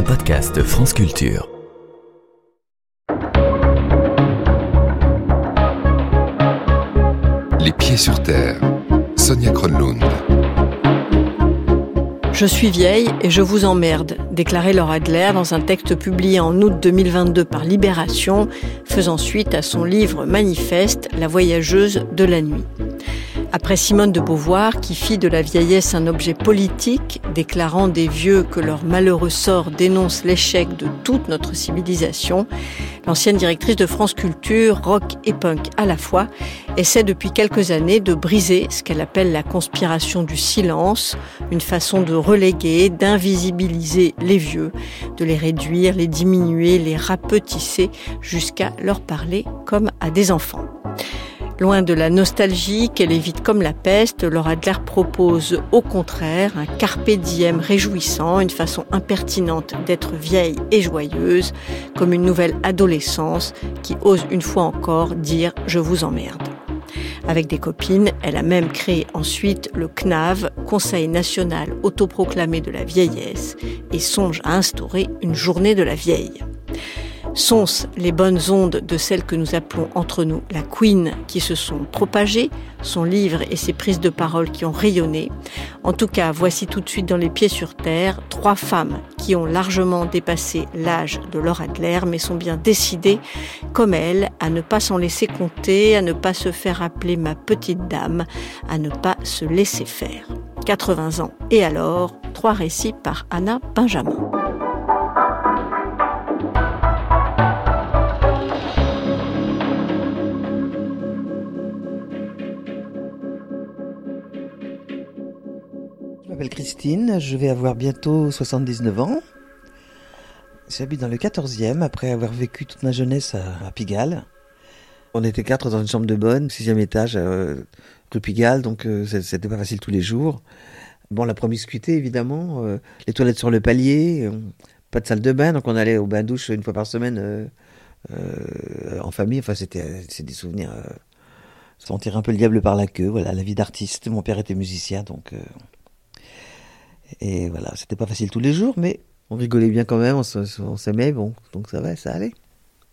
un podcast France Culture. Les pieds sur terre, Sonia Kronlund. Je suis vieille et je vous emmerde, déclarait Laura Adler dans un texte publié en août 2022 par Libération, faisant suite à son livre manifeste La voyageuse de la nuit. Après Simone de Beauvoir, qui fit de la vieillesse un objet politique, déclarant des vieux que leur malheureux sort dénonce l'échec de toute notre civilisation, l'ancienne directrice de France Culture, rock et punk à la fois, essaie depuis quelques années de briser ce qu'elle appelle la conspiration du silence, une façon de reléguer, d'invisibiliser les vieux, de les réduire, les diminuer, les rapetisser, jusqu'à leur parler comme à des enfants. Loin de la nostalgie qu'elle évite comme la peste, Laura Adler propose au contraire un carpe diem réjouissant, une façon impertinente d'être vieille et joyeuse, comme une nouvelle adolescence qui ose une fois encore dire « je vous emmerde ». Avec des copines, elle a même créé ensuite le CNAV, Conseil national autoproclamé de la vieillesse, et songe à instaurer une journée de la vieille. Sont-ce les bonnes ondes de celles que nous appelons entre nous la Queen qui se sont propagées, son livre et ses prises de parole qui ont rayonné? En tout cas, voici tout de suite dans Les Pieds sur Terre 3 femmes qui ont largement dépassé l'âge de Laura Adler, mais sont bien décidées, comme elle, à ne pas s'en laisser compter, à ne pas se faire appeler ma petite dame, à ne pas se laisser faire. 80 ans et alors, 3 récits par Anna Benjamin. Je m'appelle Christine, je vais avoir bientôt 79 ans. J'habite dans le 14e, après avoir vécu toute ma jeunesse à Pigalle. On était 4 dans une chambre de bonne, 6e étage, rue Pigalle, donc c'était pas facile tous les jours. Bon, la promiscuité, évidemment, les toilettes sur le palier, pas de salle de bain, donc on allait au bain-douche une fois par semaine en famille. Enfin, c'est des souvenirs... sentir un peu le diable par la queue, voilà, la vie d'artiste. Mon père était musicien, donc... Et voilà, c'était pas facile tous les jours, mais on rigolait bien quand même, on s'aimait, bon, donc ça va, ça allait.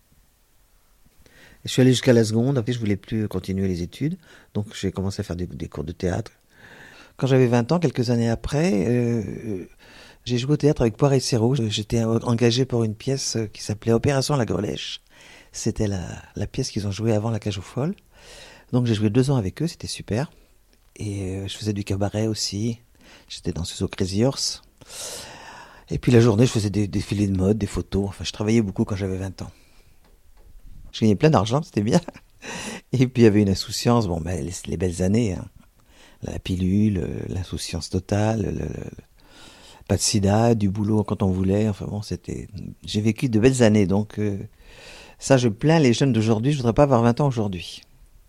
Je suis allé jusqu'à la seconde, après je voulais plus continuer les études, donc j'ai commencé à faire des cours de théâtre. Quand j'avais 20 ans, quelques années après, j'ai joué au théâtre avec Poire et Serrault. J'étais engagé pour une pièce qui s'appelait Opération La Grelèche. C'était la pièce qu'ils ont jouée avant La Cage aux Folles. Donc j'ai joué 2 ans avec eux, c'était super. Et je faisais du cabaret aussi. J'étais danseuse au Crazy Horse. Et puis la journée, je faisais des défilés de mode, des photos. Enfin, je travaillais beaucoup quand j'avais 20 ans. Je gagnais plein d'argent, c'était bien. Et puis il y avait une insouciance, bon, ben, les belles années. Hein. La pilule, l'insouciance totale, pas de sida, du boulot quand on voulait. Enfin bon, j'ai vécu de belles années. Donc ça, je plains les jeunes d'aujourd'hui. Je voudrais pas avoir 20 ans aujourd'hui.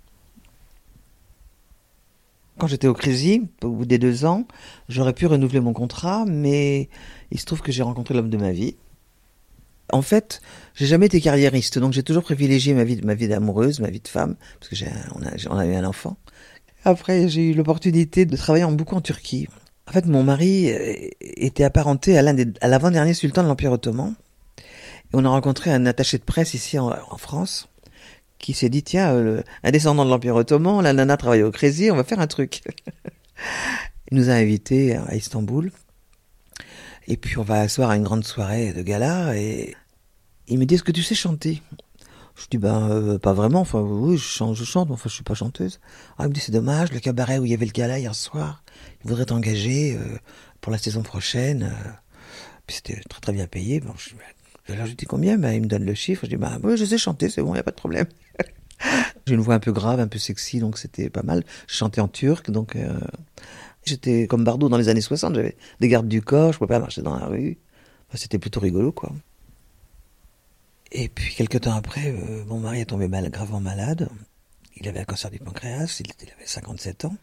Quand j'étais au Crazy, au bout des 2 ans, j'aurais pu renouveler mon contrat, mais il se trouve que j'ai rencontré l'homme de ma vie. En fait, j'ai jamais été carriériste, donc j'ai toujours privilégié ma vie d'amoureuse, ma vie de femme, parce que on a eu un enfant. Après, j'ai eu l'opportunité de travailler beaucoup en Turquie. En fait, mon mari était apparenté à l'avant-dernier sultan de l'Empire ottoman. Et on a rencontré un attaché de presse ici en France, qui s'est dit, tiens, un descendant de l'Empire ottoman, la nana travaille au Crazy, on va faire un truc. Il nous a invités à Istanbul. Et puis on va asseoir à une grande soirée de gala. Et il me dit, est-ce que tu sais chanter? Je dis, pas vraiment. Enfin, oui, je chante, mais enfin, je suis pas chanteuse. Ah, il me dit, c'est dommage, le cabaret où il y avait le gala hier soir, il voudrait t'engager pour la saison prochaine. Puis c'était très très bien payé. Bon, alors je dis combien? Il me donne le chiffre. Je dis, oui, je sais chanter, c'est bon, il n'y a pas de problème. J'ai une voix un peu grave, un peu sexy, donc c'était pas mal. Je chantais en turc, donc j'étais comme Bardot dans les années 60, j'avais des gardes du corps, je pouvais pas marcher dans la rue. Enfin, c'était plutôt rigolo, quoi. Et puis, quelques temps après, mon mari est tombé gravement malade. Il avait un cancer du pancréas, il avait 57 ans.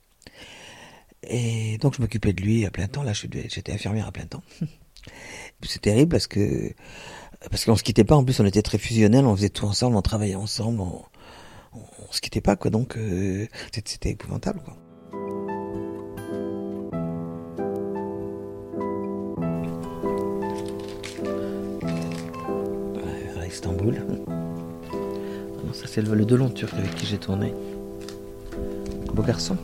Et donc, je m'occupais de lui à plein temps. Là, j'étais infirmière à plein temps. C'est terrible parce qu'on se quittait pas. En plus, on était très fusionnels, on faisait tout ensemble, on travaillait ensemble, on se quittait pas, quoi. Donc, c'était épouvantable, quoi. cool. Ah non, ça c'est le Delon turc avec qui j'ai tourné. Beau garçon.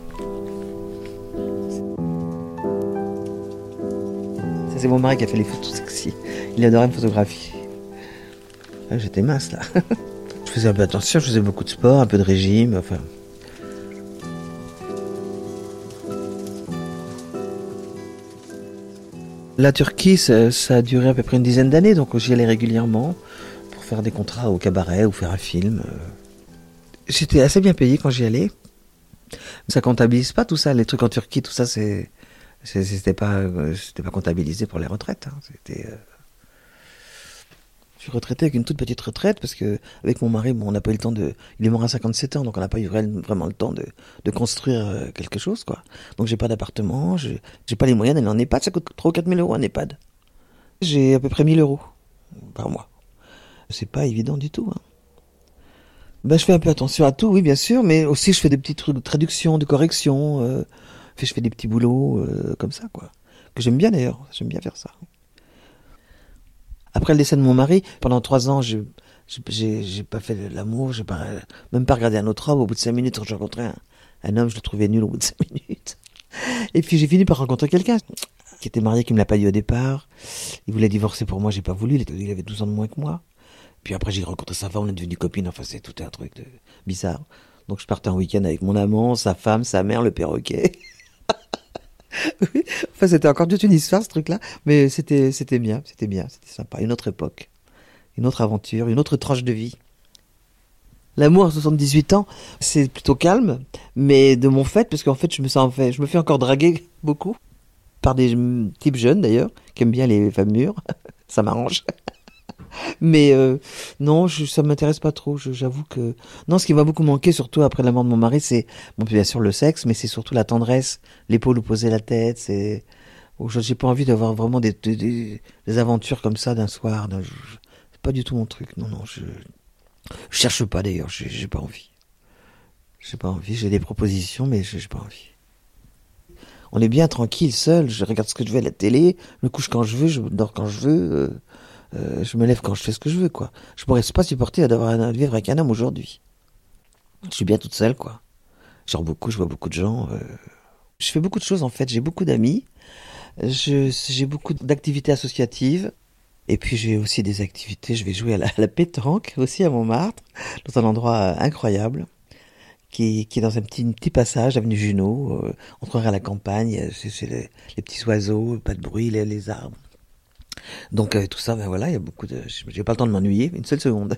Ça c'est mon mari qui a fait les photos sexy. Il adorait me photographier. Ah, j'étais mince là. Je faisais un peu attention, je faisais beaucoup de sport, un peu de régime, enfin... La Turquie, ça a duré à peu près une dizaine d'années, donc j'y allais régulièrement pour faire des contrats au cabaret ou faire un film. J'étais assez bien payé quand j'y allais. Ça comptabilise pas tout ça, les trucs en Turquie, tout ça, c'était pas comptabilisé pour les retraites. Hein. Je suis retraité avec une toute petite retraite parce que avec mon mari, bon, on n'a pas eu le temps il est mort à 57 ans, donc on n'a pas eu vraiment le temps de construire quelque chose, quoi. Donc j'ai pas d'appartement, j'ai pas les moyens d'aller en EHPAD, ça coûte 3 ou 4 000 euros un EHPAD. J'ai à peu près 1 000 euros par mois. C'est pas évident du tout, hein. Ben, je fais un peu attention à tout, oui, bien sûr, mais aussi je fais des petits trucs de traduction, de correction, je fais des petits boulots comme ça, quoi. Que j'aime bien d'ailleurs, j'aime bien faire ça. Après le décès de mon mari, pendant 3 ans, j'ai pas fait l'amour, j'ai même pas regardé un autre homme. Au bout de 5 minutes, quand j'ai rencontré un homme, je le trouvais nul au bout de 5 minutes. Et puis j'ai fini par rencontrer quelqu'un qui était marié, qui me l'a pas dit au départ. Il voulait divorcer pour moi, j'ai pas voulu, il avait 12 ans de moins que moi. Puis après j'ai rencontré sa femme, on est devenus copines, enfin c'est tout un truc bizarre. Donc je partais en week-end avec mon amant, sa femme, sa mère, le perroquet. Oui. Enfin, c'était encore toute une histoire, ce truc-là. Mais c'était bien, c'était sympa. Une autre époque, une autre aventure, une autre tranche de vie. L'amour à 78 ans, c'est plutôt calme, mais de mon fait, parce qu'en fait, je me fais encore draguer beaucoup. Par des types jeunes, d'ailleurs, qui aiment bien les femmes mûres. Ça m'arrange. Mais non, ça m'intéresse pas trop. J'avoue que non, ce qui m'a beaucoup manqué, surtout après la mort de mon mari, c'est bon, bien sûr le sexe, mais c'est surtout la tendresse, l'épaule où poser la tête. J'ai pas envie d'avoir vraiment des aventures comme ça d'un soir. C'est pas du tout mon truc. Non, je cherche pas d'ailleurs. J'ai pas envie. J'ai pas envie. J'ai des propositions, mais j'ai pas envie. On est bien tranquille, seul. Je regarde ce que je veux à la télé, je me couche quand je veux, je dors quand je veux. Je me lève quand je fais ce que je veux, quoi. Je pourrais pas supporter de vivre avec un homme aujourd'hui. Je suis bien toute seule, quoi. Je sors beaucoup, je vois beaucoup de gens. Je fais beaucoup de choses, en fait. J'ai beaucoup d'amis. J'ai beaucoup d'activités associatives. Et puis j'ai aussi des activités. Je vais jouer à la pétanque, aussi à Montmartre, dans un endroit incroyable, qui est dans un petit passage, avenue Junot. On croirait à la campagne. C'est les petits oiseaux, pas de bruit, les arbres. Donc tout ça, ben voilà, il y a beaucoup de... J'ai pas le temps de m'ennuyer, une seule seconde.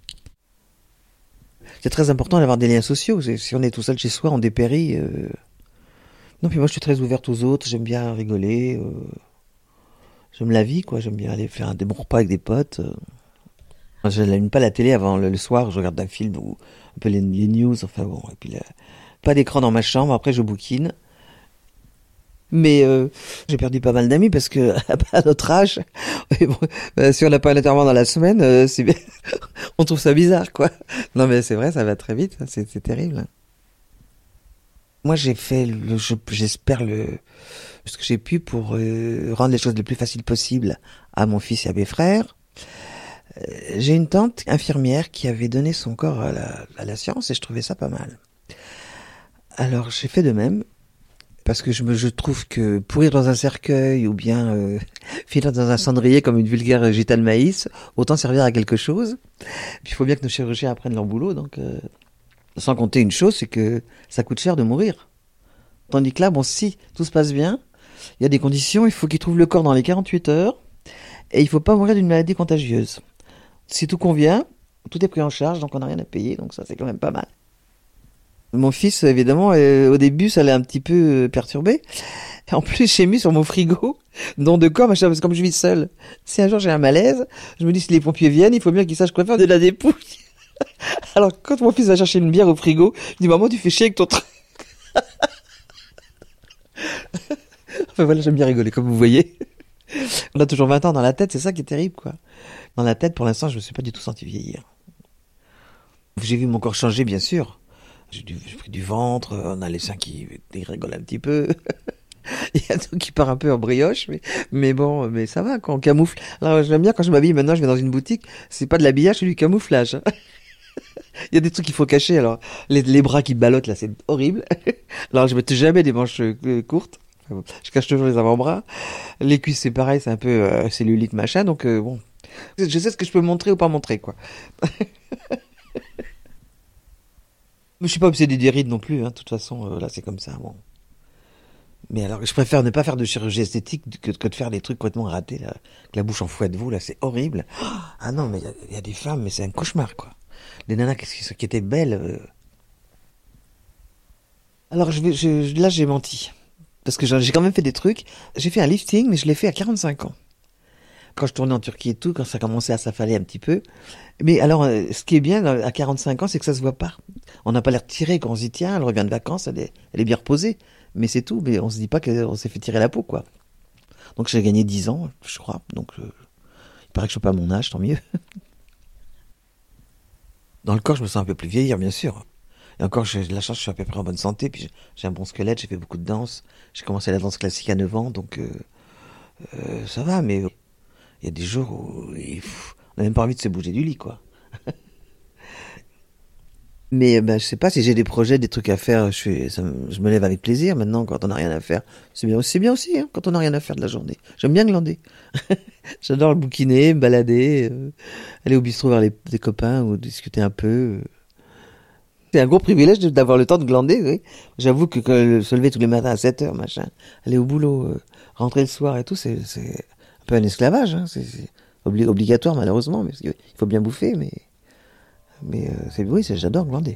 C'est très important d'avoir des liens sociaux. Si on est tout seul chez soi, on dépérit. Non, puis moi je suis très ouverte aux autres, j'aime bien rigoler. J'aime la vie, quoi. J'aime bien aller faire des bons repas avec des potes. Je n'allume pas la télé avant le soir, je regarde un film ou un peu les news, enfin bon. Et puis pas d'écran dans ma chambre, après je bouquine. Mais j'ai perdu pas mal d'amis parce que à notre âge, si on n'a pas un enterrement dans la semaine, c'est bien. On trouve ça bizarre, quoi. Non mais c'est vrai, ça va très vite, c'est terrible. Moi j'ai fait j'espère ce que j'ai pu pour rendre les choses le plus faciles possible à mon fils et à mes frères. J'ai une tante infirmière qui avait donné son corps à la science et je trouvais ça pas mal. Alors j'ai fait de même. Parce que je trouve que pourrir dans un cercueil ou bien finir dans un cendrier comme une vulgaire gitane maïs, autant servir à quelque chose. Puis il faut bien que nos chirurgiens apprennent leur boulot. Donc, sans compter une chose, c'est que ça coûte cher de mourir. Tandis que là, bon, si tout se passe bien, il y a des conditions, il faut qu'ils trouvent le corps dans les 48 heures et il ne faut pas mourir d'une maladie contagieuse. Si tout convient, tout est pris en charge, donc on n'a rien à payer, donc ça c'est quand même pas mal. Mon fils, évidemment, au début, ça l'a un petit peu perturbé. En plus, j'ai mis sur mon frigo, don de corps, machin, parce que comme je vis seule, si un jour j'ai un malaise, je me dis, si les pompiers viennent, il faut bien qu'ils sachent quoi faire de la dépouille. Alors, quand mon fils va chercher une bière au frigo, je dis, maman, tu fais chier avec ton truc. Enfin voilà, j'aime bien rigoler, comme vous voyez. On a toujours 20 ans dans la tête, c'est ça qui est terrible, quoi. Dans la tête, pour l'instant, je me suis pas du tout senti vieillir. J'ai vu mon corps changer, bien sûr. J'ai pris du ventre, on a les seins qui dégringolent un petit peu. Il y a tout qui part un peu en brioche, mais bon, mais ça va, quand on camoufle. Alors, j'aime bien quand je m'habille, maintenant, je vais dans une boutique, c'est pas de l'habillage, c'est du camouflage. Il y a des trucs qu'il faut cacher, alors. Les bras qui ballottent, là, c'est horrible. Alors, je mets jamais des manches courtes. Je cache toujours les avant-bras. Les cuisses, c'est pareil, c'est un peu cellulite, machin, donc bon. Je sais ce que je peux montrer ou pas montrer, quoi. Mais je suis pas obsédé des rides non plus, hein. De toute façon, là, c'est comme ça, bon. Mais alors, je préfère ne pas faire de chirurgie esthétique que de faire des trucs complètement ratés, là. Avec la bouche en fouet de veau, là, c'est horrible. Ah non, mais il y a des femmes, mais c'est un cauchemar, quoi. Des nanas qui étaient belles. Alors, là, j'ai menti. Parce que j'ai quand même fait des trucs. J'ai fait un lifting, mais je l'ai fait à 45 ans. Quand je tournais en Turquie et tout, quand ça commençait à s'affaler un petit peu. Mais alors, ce qui est bien à 45 ans, c'est que ça se voit pas. On n'a pas l'air tiré quand on s'y tient, elle revient de vacances, elle est bien reposée. Mais c'est tout, mais on se dit pas qu'on s'est fait tirer la peau, quoi. Donc j'ai gagné 10 ans, je crois. Donc il paraît que je suis pas à mon âge, tant mieux. Dans le corps, je me sens un peu plus vieillir, bien sûr. Et encore, j'ai de la chance, je suis à peu près en bonne santé, puis j'ai un bon squelette, j'ai fait beaucoup de danse. J'ai commencé la danse classique à 9 ans, donc ça va, mais il y a des jours où on n'a même pas envie de se bouger du lit, quoi. Mais je sais pas, si j'ai des projets, des trucs à faire, je me lève avec plaisir. Maintenant, quand on n'a rien à faire, c'est bien aussi, hein, quand on n'a rien à faire de la journée. J'aime bien glander. J'adore bouquiner, me balader, aller au bistrot vers des copains ou discuter un peu. C'est un gros privilège d'avoir le temps de glander, oui. J'avoue que se lever tous les matins à 7h, machin, aller au boulot, rentrer le soir et tout, c'est un peu un esclavage, hein. C'est obligatoire, malheureusement, parce qu'il faut bien bouffer, mais oui, j'adore glander.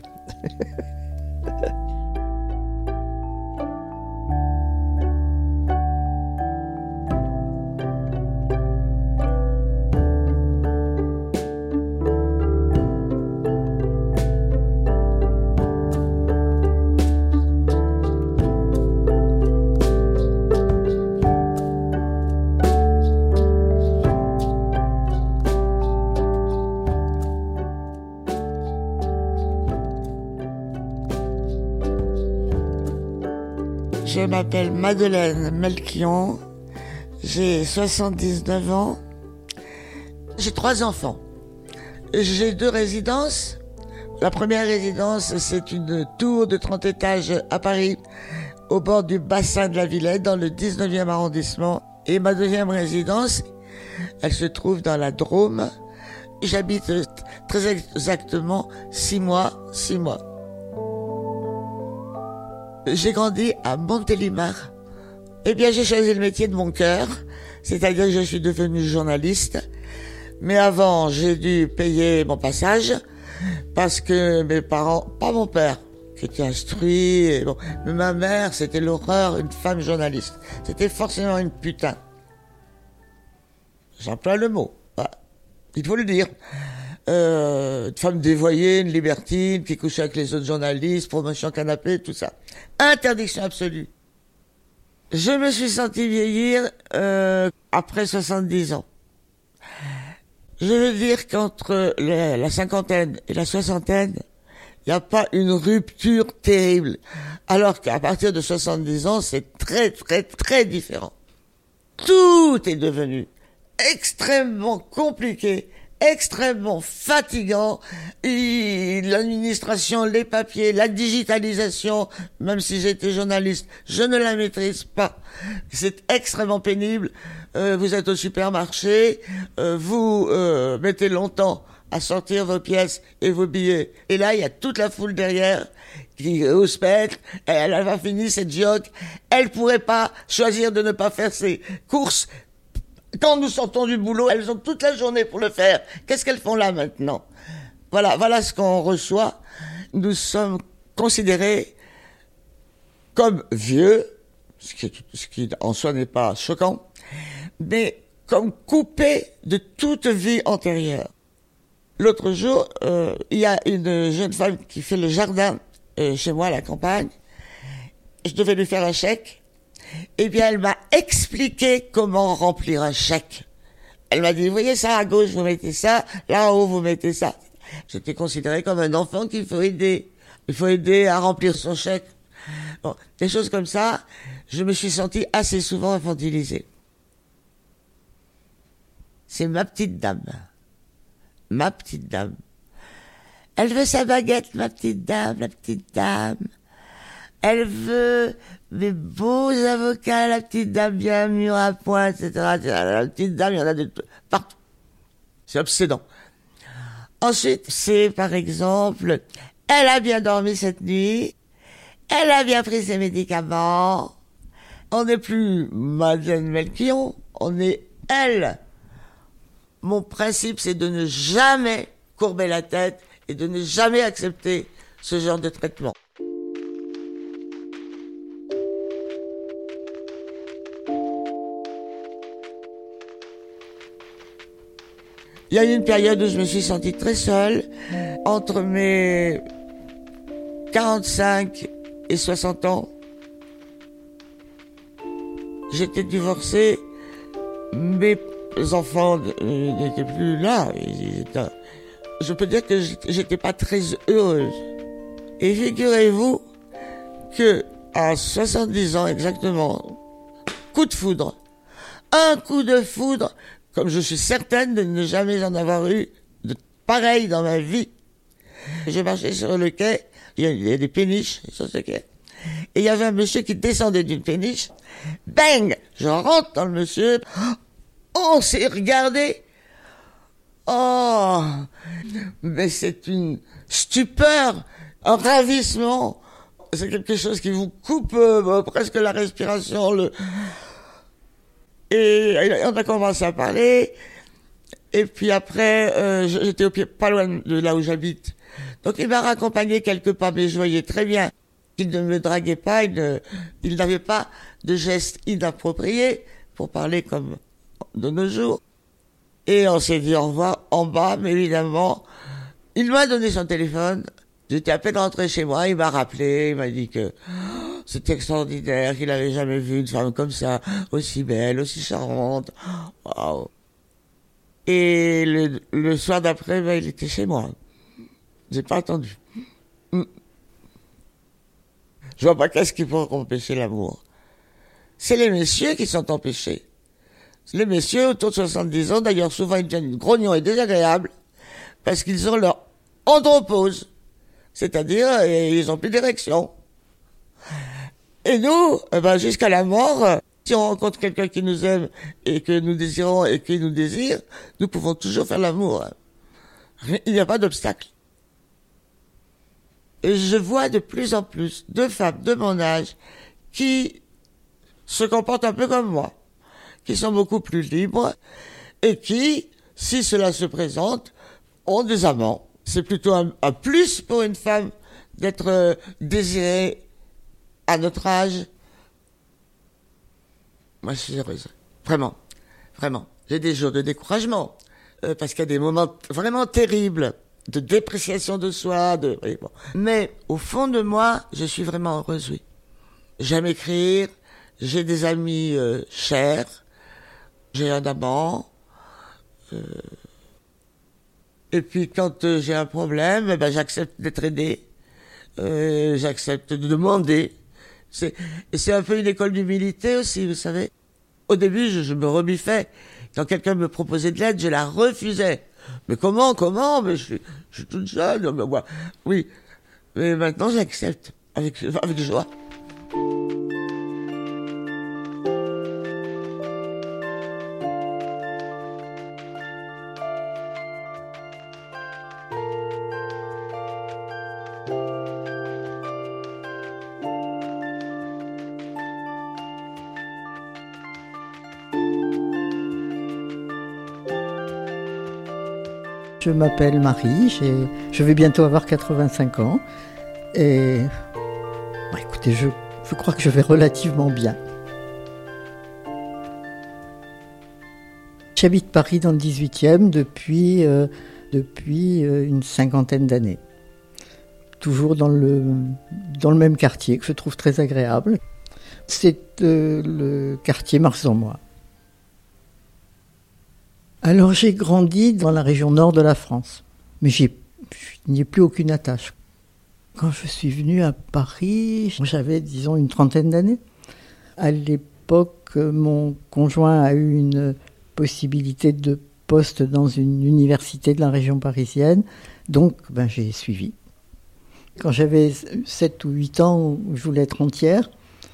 Je m'appelle Madeleine Melchion, j'ai 79 ans, j'ai 3 enfants. J'ai 2 résidences. La première résidence, c'est une tour de 30 étages à Paris, au bord du bassin de la Villette, dans le 19e arrondissement. Et ma deuxième résidence, elle se trouve dans la Drôme. J'habite très exactement 6 mois. J'ai grandi à Montélimar. Eh bien, j'ai choisi le métier de mon cœur, c'est-à-dire que je suis devenu journaliste. Mais avant, j'ai dû payer mon passage parce que mes parents, pas mon père, qui était instruit, et bon, mais ma mère, c'était l'horreur, une femme journaliste. C'était forcément une putain. J'emploie le mot. Ah, il faut le dire. Une femme dévoyée, une libertine, qui couchait avec les autres journalistes, promotion canapé, tout ça. Interdiction absolue. Je me suis senti vieillir après 70 ans. Je veux dire qu'entre la cinquantaine et la soixantaine, il n'y a pas une rupture terrible. Alors qu'à partir de 70 ans, c'est très, très, très différent. Tout est devenu extrêmement compliqué, extrêmement fatigant. Et l'administration, les papiers, la digitalisation, même si j'étais journaliste, je ne la maîtrise pas. C'est extrêmement pénible. Vous êtes au supermarché, vous mettez longtemps à sortir vos pièces et vos billets. Et là, il y a toute la foule derrière qui au spectre, elle a fini cette joke. Elle pourrait pas choisir de ne pas faire ses courses. Quand nous sortons du boulot, elles ont toute la journée pour le faire. Qu'est-ce qu'elles font là maintenant? Voilà ce qu'on reçoit. Nous sommes considérés comme vieux, ce qui en soi n'est pas choquant, mais comme coupés de toute vie antérieure. L'autre jour, il y a une jeune femme qui fait le jardin chez moi à la campagne. Je devais lui faire un chèque. Eh bien, elle m'a expliqué comment remplir un chèque. Elle m'a dit, vous voyez ça, à gauche, vous mettez ça, là en haut, vous mettez ça. J'étais considéré comme un enfant qu'il faut aider. Il faut aider à remplir son chèque. Bon, des choses comme ça, je me suis sentie assez souvent infantilisée. C'est ma petite dame. Ma petite dame. Elle veut sa baguette, ma petite dame, la petite dame. Elle veut mes beaux avocats, la petite dame bien mûre à point, etc., etc. La petite dame, il y en a de partout. C'est obsédant. Ensuite, c'est par exemple, elle a bien dormi cette nuit, elle a bien pris ses médicaments. On n'est plus Madeleine Melchion, on est elle. Mon principe, c'est de ne jamais courber la tête et de ne jamais accepter ce genre de traitement. Il y a eu une période où je me suis sentie très seule, entre mes 45 et 60 ans. J'étais divorcée, mes enfants n'étaient plus là. Je peux dire que j'étais pas très heureuse. Et figurez-vous que à 70 ans exactement, coup de foudre. Un coup de foudre, comme je suis certaine de ne jamais en avoir eu de pareil dans ma vie. Je marchais sur le quai, il y a des péniches sur ce quai. Et il y avait un monsieur qui descendait d'une péniche. Bang! Je rentre dans le monsieur. On s'est regardé. Oh! Mais c'est une stupeur, un ravissement. C'est quelque chose qui vous coupe presque la respiration. Et on a commencé à parler. Et puis après, j'étais pas loin de là où j'habite. Donc il m'a raccompagné quelque part, mais je voyais très bien qu'il ne me draguait pas, il n'avait pas de gestes inappropriés, pour parler comme de nos jours. Et on s'est dit au revoir en bas, mais évidemment, il m'a donné son téléphone. J'étais à peine rentré chez moi, il m'a rappelé, il m'a dit que c'était extraordinaire, qu'il n'avait jamais vu une femme comme ça, aussi belle, aussi charmante. Waouh. Et le soir d'après, il était chez moi. J'ai pas attendu. Je vois pas qu'est-ce qui peut empêcher l'amour. C'est les messieurs qui sont empêchés. Les messieurs autour de 70 ans, d'ailleurs souvent ils deviennent grognons et désagréables, parce qu'ils ont leur andropause. C'est-à-dire, ils ont plus d'érection. Et nous, jusqu'à la mort, si on rencontre quelqu'un qui nous aime et que nous désirons et qui nous désire, nous pouvons toujours faire l'amour. Il n'y a pas d'obstacle. Et je vois de plus en plus de femmes de mon âge qui se comportent un peu comme moi, qui sont beaucoup plus libres et qui, si cela se présente, ont des amants. C'est plutôt un plus pour une femme d'être désirée à notre âge. Moi, je suis heureuse. Vraiment. Vraiment. J'ai des jours de découragement. Parce qu'il y a des moments vraiment terribles de dépréciation de soi. Oui, bon. Mais au fond de moi, je suis vraiment heureuse, oui. J'aime écrire. J'ai des amis chers. J'ai un amant. Et puis quand j'ai un problème, j'accepte d'être aidé. J'accepte de demander. C'est un peu une école d'humilité aussi, vous savez. Au début, je me rebiffais. Quand quelqu'un me proposait de l'aide, je la refusais. Mais comment Mais je suis toute jeune. Oui. Mais maintenant, j'accepte. Avec joie. Je m'appelle Marie, je vais bientôt avoir 85 ans et écoutez, je crois que je vais relativement bien. J'habite Paris dans le 18e depuis une cinquantaine d'années. Toujours dans le même quartier que je trouve très agréable. C'est le quartier Marsan-Moy. Alors j'ai grandi dans la région nord de la France, mais je n'y ai plus aucune attache. Quand je suis venue à Paris, j'avais, disons, une trentaine d'années. À l'époque, mon conjoint a eu une possibilité de poste dans une université de la région parisienne, donc j'ai suivi. Quand j'avais 7 ou 8 ans, je voulais être entière.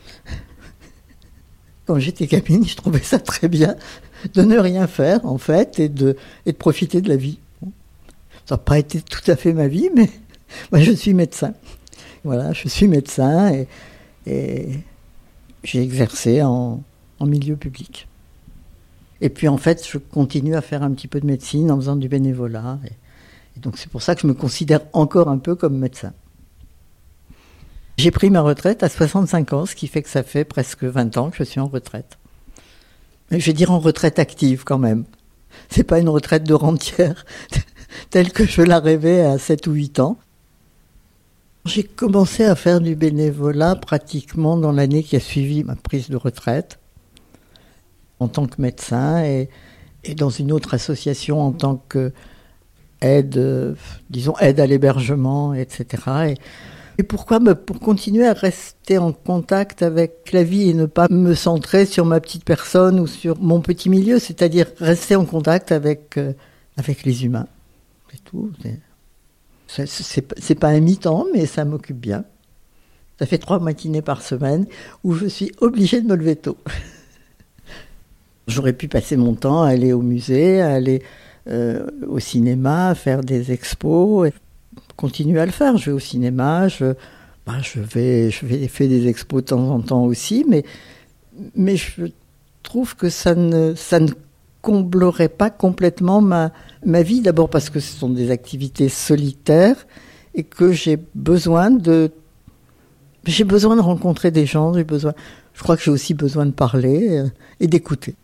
Quand j'étais gamine, je trouvais ça très bien de ne rien faire, en fait, et de profiter de la vie. Ça n'a pas été tout à fait ma vie, mais je suis médecin. Voilà, je suis médecin et j'ai exercé en milieu public. Et puis, en fait, je continue à faire un petit peu de médecine en faisant du bénévolat. Et donc, c'est pour ça que je me considère encore un peu comme médecin. J'ai pris ma retraite à 65 ans, ce qui fait que ça fait presque 20 ans que je suis en retraite. Mais je vais dire en retraite active quand même. C'est pas une retraite de rentière telle que je la rêvais à 7 ou 8 ans. J'ai commencé à faire du bénévolat pratiquement dans l'année qui a suivi ma prise de retraite, en tant que médecin et dans une autre association en tant qu'aide, aide à l'hébergement, etc. Et pourquoi ? Pour continuer à rester en contact avec la vie et ne pas me centrer sur ma petite personne ou sur mon petit milieu, c'est-à-dire rester en contact avec les humains. C'est tout. C'est pas un mi-temps, mais ça m'occupe bien. Ça fait 3 matinées par semaine où je suis obligée de me lever tôt. J'aurais pu passer mon temps à aller au musée, à aller au cinéma, à faire des expos. Et continuer à le faire. Je vais au cinéma, je fais des expos de temps en temps aussi, mais je trouve que ça ne comblerait pas complètement ma vie. D'abord parce que ce sont des activités solitaires et que j'ai besoin de rencontrer des gens. Je crois que j'ai aussi besoin de parler et d'écouter.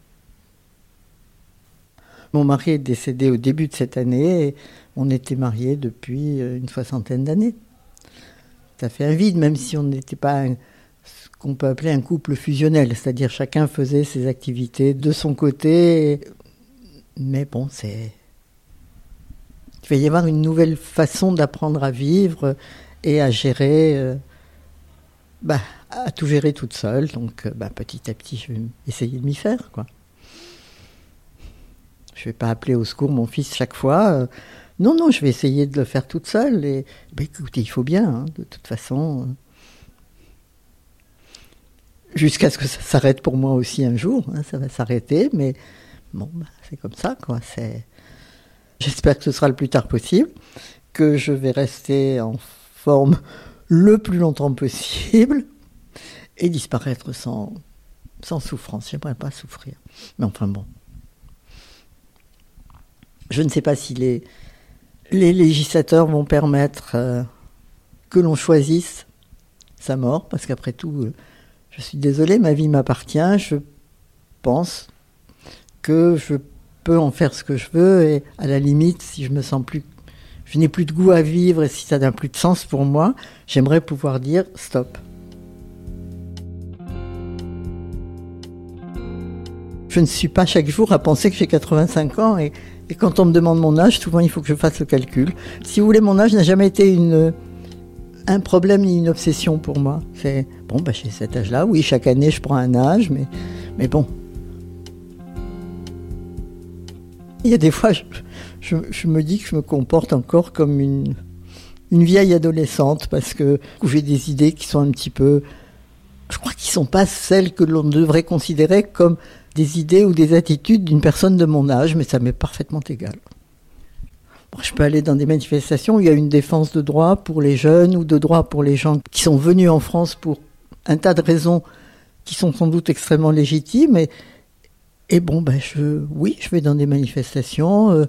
Mon mari est décédé au début de cette année et on était mariés depuis une 60aine d'années. Ça fait un vide, même si on n'était pas ce qu'on peut appeler un couple fusionnel, c'est-à-dire chacun faisait ses activités de son côté. Mais bon, il va y avoir une nouvelle façon d'apprendre à vivre et à gérer, à tout gérer toute seule. Donc petit à petit, je vais essayer de m'y faire, quoi. Je ne vais pas appeler au secours mon fils chaque fois. Non, je vais essayer de le faire toute seule. Et écoutez, il faut bien, de toute façon. Jusqu'à ce que ça s'arrête pour moi aussi un jour. Ça va s'arrêter, mais bon, c'est comme ça, quoi. J'espère que ce sera le plus tard possible, que je vais rester en forme le plus longtemps possible et disparaître sans souffrance. J'aimerais pas souffrir. Mais enfin bon. Je ne sais pas si les législateurs vont permettre que l'on choisisse sa mort, parce qu'après tout, je suis désolée, ma vie m'appartient. Je pense que je peux en faire ce que je veux, et à la limite, si je n'ai plus de goût à vivre et si ça n'a plus de sens pour moi, j'aimerais pouvoir dire stop. Je ne suis pas chaque jour à penser que j'ai 85 ans et quand on me demande mon âge, souvent il faut que je fasse le calcul. Si vous voulez, mon âge n'a jamais été un problème ni une obsession pour moi. C'est j'ai cet âge-là, oui, chaque année je prends un âge, mais bon. Il y a des fois, je me dis que je me comporte encore comme une vieille adolescente, parce que j'ai des idées qui sont un petit peu... Je crois qu'ils ne sont pas celles que l'on devrait considérer comme des idées ou des attitudes d'une personne de mon âge, mais ça m'est parfaitement égal. Bon, je peux aller dans des manifestations où il y a une défense de droits pour les jeunes ou de droits pour les gens qui sont venus en France pour un tas de raisons qui sont sans doute extrêmement légitimes. Et bon, je vais dans des manifestations.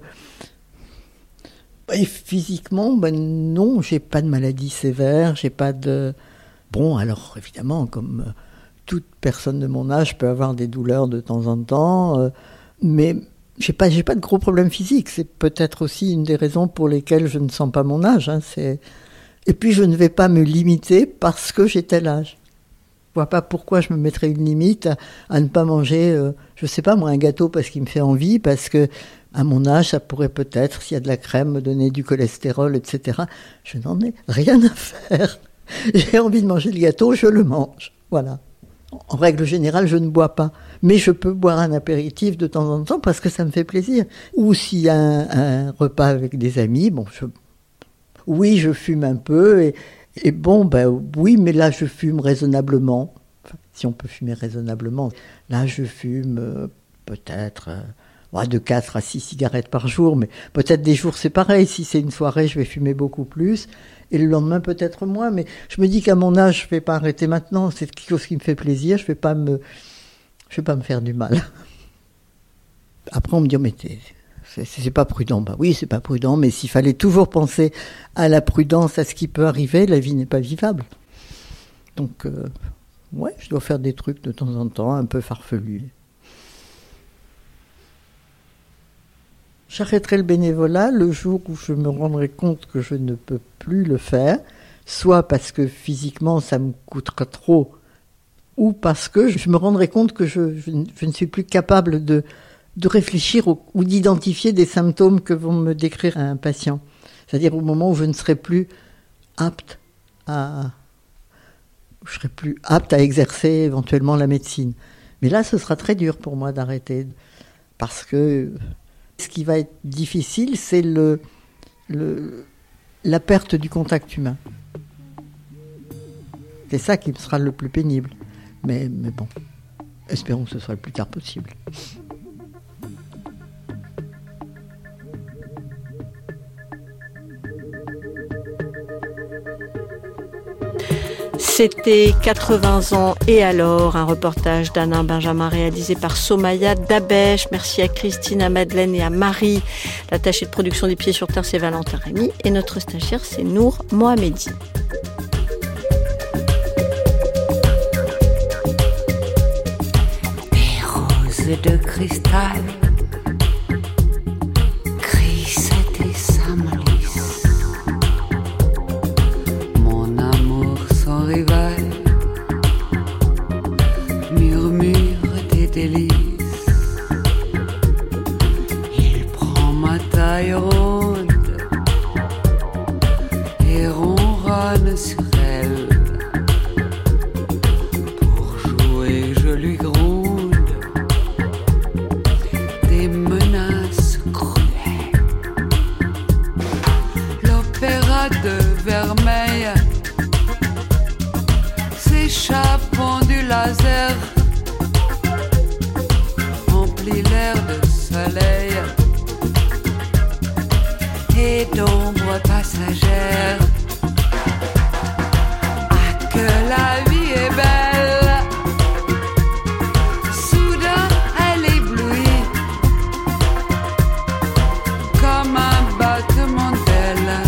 Et physiquement, non, j'ai pas de maladie sévère, j'ai pas de... Bon, alors évidemment, comme toute personne de mon âge peut avoir des douleurs de temps en temps, mais j'ai pas de gros problèmes physiques. C'est peut-être aussi une des raisons pour lesquelles je ne sens pas mon âge. Et puis je ne vais pas me limiter parce que j'ai tel âge. Je vois pas pourquoi je me mettrais une limite à ne pas manger, je sais pas moi, un gâteau parce qu'il me fait envie, parce que À mon âge, ça pourrait peut-être, s'il y a de la crème, me donner du cholestérol, etc. Je n'en ai rien à faire. J'ai envie de manger le gâteau, je le mange. Voilà. En règle générale, je ne bois pas. Mais je peux boire un apéritif de temps en temps parce que ça me fait plaisir. Ou s'il y a un repas avec des amis, oui, je fume un peu. Oui, mais là, je fume raisonnablement. Enfin, si on peut fumer raisonnablement. Là, je fume peut-être de 4 à 6 cigarettes par jour. Mais peut-être des jours, c'est pareil. Si c'est une soirée, je vais fumer beaucoup plus. Et le lendemain, peut-être moins. Mais je me dis qu'à mon âge, je ne vais pas arrêter maintenant. C'est quelque chose qui me fait plaisir. Je ne vais pas me faire du mal. Après, on me dit, mais c'est pas prudent. Oui, c'est pas prudent, mais s'il fallait toujours penser à la prudence, à ce qui peut arriver, la vie n'est pas vivable. Donc, je dois faire des trucs de temps en temps, un peu farfelus. J'arrêterai le bénévolat le jour où je me rendrai compte que je ne peux plus le faire, soit parce que physiquement ça me coûtera trop, ou parce que je me rendrai compte que je ne suis plus capable de réfléchir ou d'identifier des symptômes que vont me décrire un patient. C'est-à-dire au moment où je ne serai plus apte à exercer éventuellement la médecine. Mais là, ce sera très dur pour moi d'arrêter, parce que ce qui va être difficile, c'est la perte du contact humain. C'est ça qui sera le plus pénible. Mais bon, espérons que ce soit le plus tard possible. C'était 80 ans et alors, un reportage d'Alain Benjamin réalisé par Somaya Dabèche. Merci à Christine, à Madeleine et à Marie. L'attaché de production des Pieds sur Terre, c'est Valentin Rémy. Et notre stagiaire, c'est Nour Mohamedi. Des roses de cristal, Chrysettes et Saint-Maurice. Mon amour sans rival murmure des délices. Il prend ma taille ronde et ronronne sur elle. Pour jouer, je lui gronde des menaces cruelles. L'opéra de Vermeil s'échappant du laser emplit l'air de soleil et d'ombres passagères. Ah, que la vie est belle! Soudain, elle éblouit comme un battement d'ailes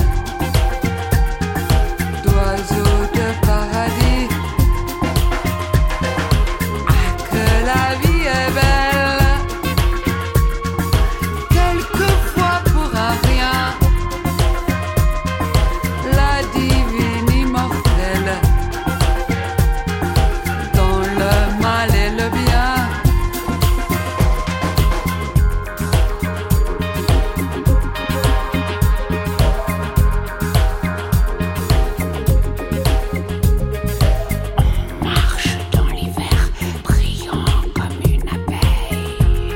d'oiseaux de paradis. Ah, que la vie est belle! Quelquefois pour un rien, la divine immortelle, dans le mal et le bien. On marche dans l'hiver, brillant comme une abeille,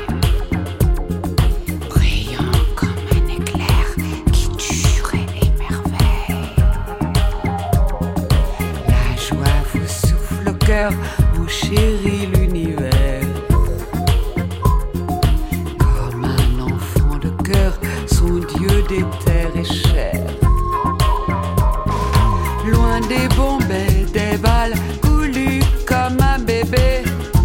brillant comme un éclair qui dure et émerveille. La joie vous souffle au cœur, vous chérit l'univers. Comme un enfant de cœur, son Dieu des terres et chair. Loin des bombes et des balles, coulu comme un bébé.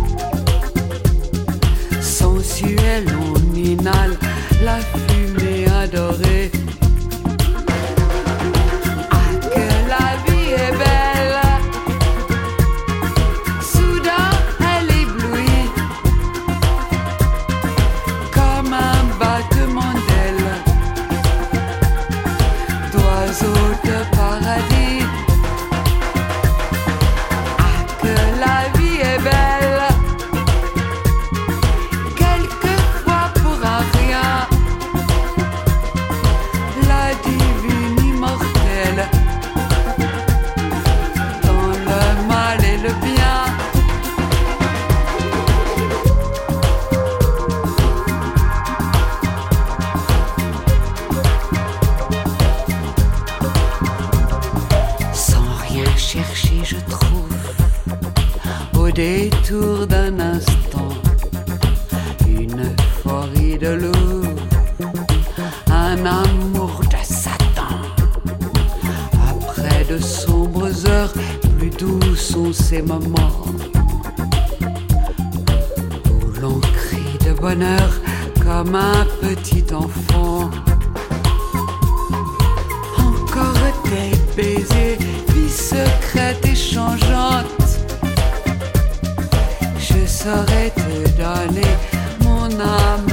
Sensuel, on inhale la fumée adorée. Ah, que la vie est belle! Soudain, elle éblouit comme un battement d'ailes d'oiseaux de paradis. Ah, que la vie est belle! Quelquefois pour un rien, détour d'un instant, une euphorie de loup, un amour de Satan. Après de sombres heures, plus doux sont ces moments où l'on crie de bonheur comme un petit enfant. Encore des baisers, vie secrète et changeante. Je saurais te donner mon âme